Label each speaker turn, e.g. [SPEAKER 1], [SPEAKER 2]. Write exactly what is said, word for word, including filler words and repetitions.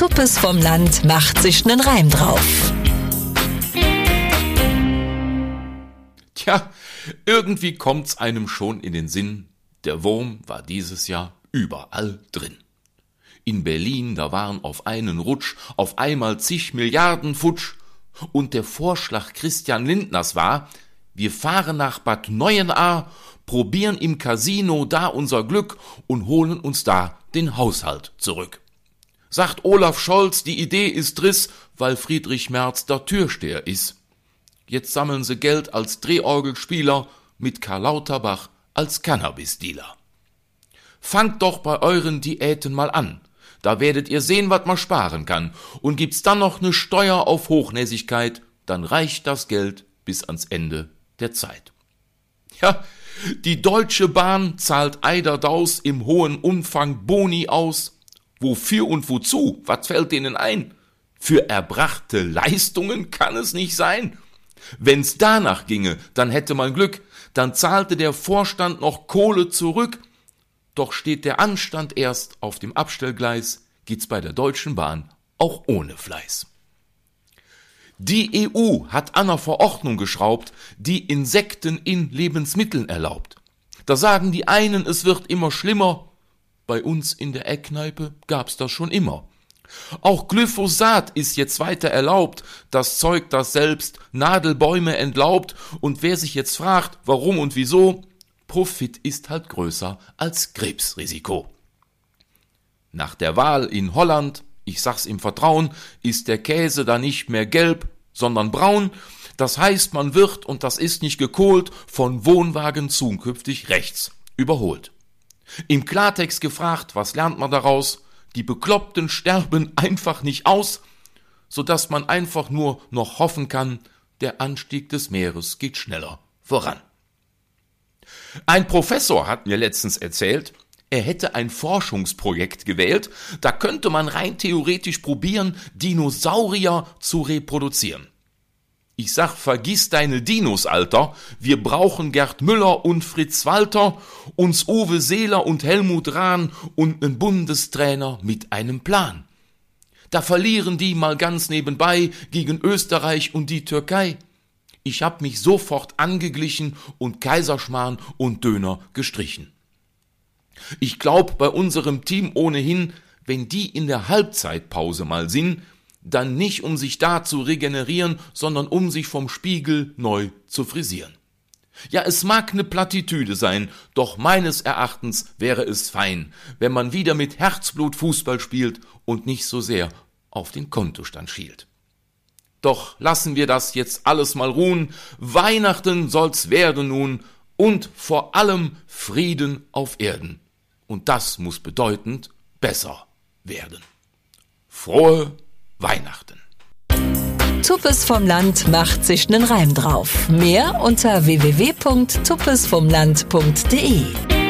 [SPEAKER 1] Tuppes vom Land macht sich nen Reim drauf.
[SPEAKER 2] Tja, irgendwie kommt's einem schon in den Sinn, der Wurm war dieses Jahr überall drin. In Berlin, da waren auf einen Rutsch auf einmal zig Milliarden futsch. Und der Vorschlag Christian Lindners war, wir fahren nach Bad Neuenahr, probieren im Casino da unser Glück und holen uns da den Haushalt zurück. Sagt Olaf Scholz, die Idee ist Driss, weil Friedrich Merz der Türsteher ist. Jetzt sammeln sie Geld als Drehorgelspieler mit Karl Lauterbach als Cannabis-Dealer. Fangt doch bei euren Diäten mal an. Da werdet ihr sehen, was man sparen kann. Und gibt's dann noch ne Steuer auf Hochnäsigkeit, dann reicht das Geld bis ans Ende der Zeit. Ja, die Deutsche Bahn zahlt eiderdaus im hohen Umfang Boni aus. Wofür und wozu? Was fällt denen ein? Für erbrachte Leistungen kann es nicht sein. Wenn's danach ginge, dann hätte man Glück, dann zahlte der Vorstand noch Kohle zurück. Doch steht der Anstand erst auf dem Abstellgleis, geht's bei der Deutschen Bahn auch ohne Fleiß. Die E U hat an einer Verordnung geschraubt, die Insekten in Lebensmitteln erlaubt. Da sagen die einen, es wird immer schlimmer. Bei uns in der Eckkneipe gab's das schon immer. Auch Glyphosat ist jetzt weiter erlaubt, das Zeug, das selbst Nadelbäume entlaubt. Und wer sich jetzt fragt, warum und wieso, Profit ist halt größer als Krebsrisiko. Nach der Wahl in Holland, ich sag's im Vertrauen, ist der Käse da nicht mehr gelb, sondern braun. Das heißt, man wird, und das ist nicht gekohlt, von Wohnwagen zukünftig rechts überholt. Im Klartext gefragt, was lernt man daraus? Die Bekloppten sterben einfach nicht aus, sodass man einfach nur noch hoffen kann, der Anstieg des Meeres geht schneller voran. Ein Professor hat mir letztens erzählt, er hätte ein Forschungsprojekt gewählt, da könnte man rein theoretisch probieren, Dinosaurier zu reproduzieren. Ich sag, vergiss deine Dinos, Alter, wir brauchen Gerd Müller und Fritz Walter, uns Uwe Seeler und Helmut Rahn und einen Bundestrainer mit einem Plan. Da verlieren die mal ganz nebenbei gegen Österreich und die Türkei. Ich hab mich sofort angeglichen und Kaiserschmarrn und Döner gestrichen. Ich glaub, bei unserem Team ohnehin, wenn die in der Halbzeitpause mal sind, dann nicht um sich da zu regenerieren, sondern um sich vom Spiegel neu zu frisieren. Ja, es mag ne Plattitüde sein, doch meines Erachtens wäre es fein, wenn man wieder mit Herzblut Fußball spielt und nicht so sehr auf den Kontostand schielt. Doch lassen wir das jetzt alles mal ruhen, Weihnachten soll's werden nun und vor allem Frieden auf Erden. Und das muss bedeutend besser werden. Frohe Weihnachten.
[SPEAKER 1] Tuppes vom Land macht sich nen Reim drauf. Mehr unter w w w punkt tuppes vom land punkt d e.